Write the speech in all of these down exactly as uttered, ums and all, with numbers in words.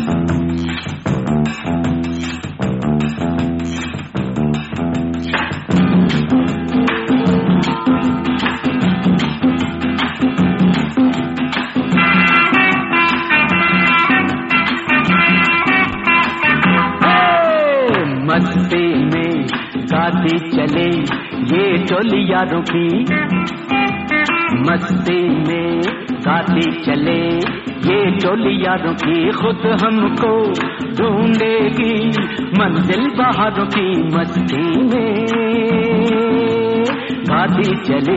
मस्ती में गाती चले ये टोली यारों की, मस्ती में गाती चले ये टोली यारों की, खुद हमको ढूंढेगी मंजिल बहारों की। मस्ती में गाती चले,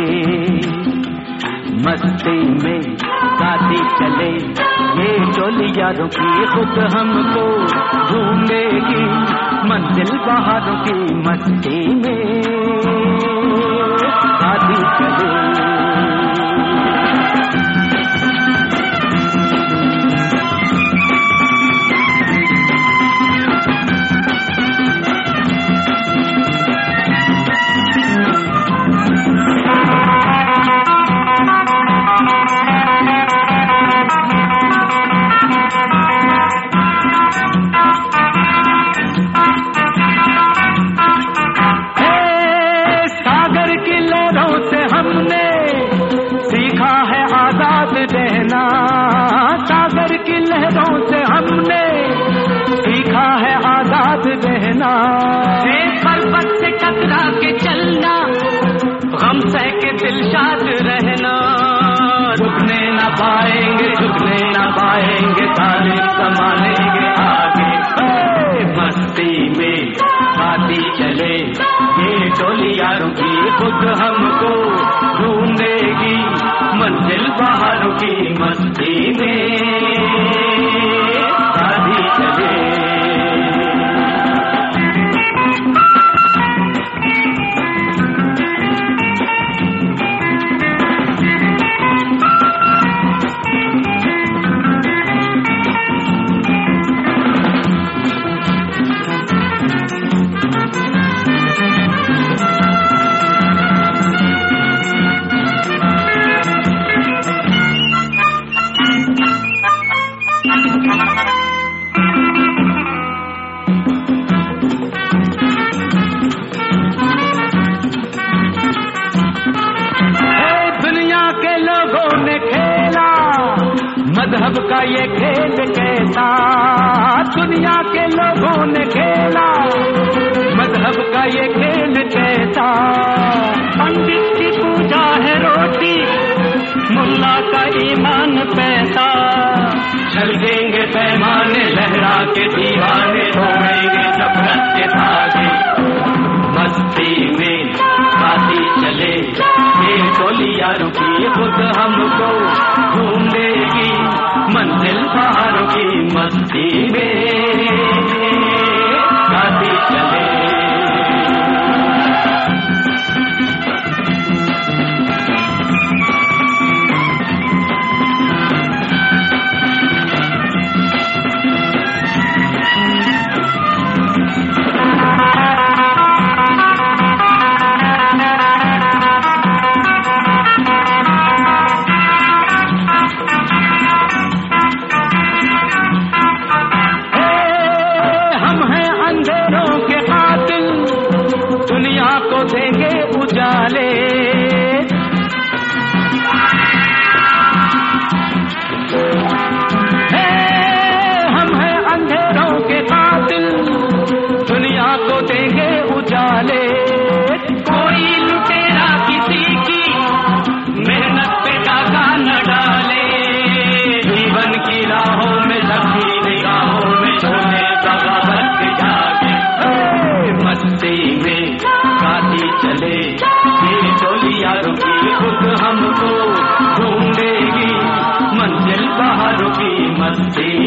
मस्ती में गाती चले ये टोली यारों की, खुद हमको ढूंढेगी मंजिल बहारों की। मस्ती में गाती चले। सागर की लहरों से हमने सीखा है आजाद रहना, पर्वत से टकरा के चलना, गम सह के दिलशाद रहना। झुकने न पाएंगे, झुकने न पाएंगे, तारीफ संभालेंगे आगे। मस्ती में गाती चले ये टोली यारों की, खुद हमको ढूंढेगी मंजिल बहारों की। मस्ती में गाती चले। मजहब का ये खेल कैसा दुनिया के लोगों ने खेला, मजहब का ये खेल कैसा। पंडित की पूजा है रोटी, मुल्ला का ईमान पैसा। छलकेंगे पैमाने लहरा के दीवाने, छोड़ेंगे नफरत के धागे। मस्ती में गाती चले ये टोली यारों की, खुद हमको ढूंढेगी मंजिल बहारों की। मस्ती में गाती चले। देंगे उजाले, हम हैं अंधेरों के कातिल, दुनिया को देंगे उजाले। कोई लुटेरा किसी की मेहनत पे डाका न डाले, जीवन की राहों में सबकी निगाहों में छोड़े बगावत के जागे। मस्ती में गाती चले ये टोली यारों की, खुद हमको ढूंढेगी मंजिल बहारों की। मस्ती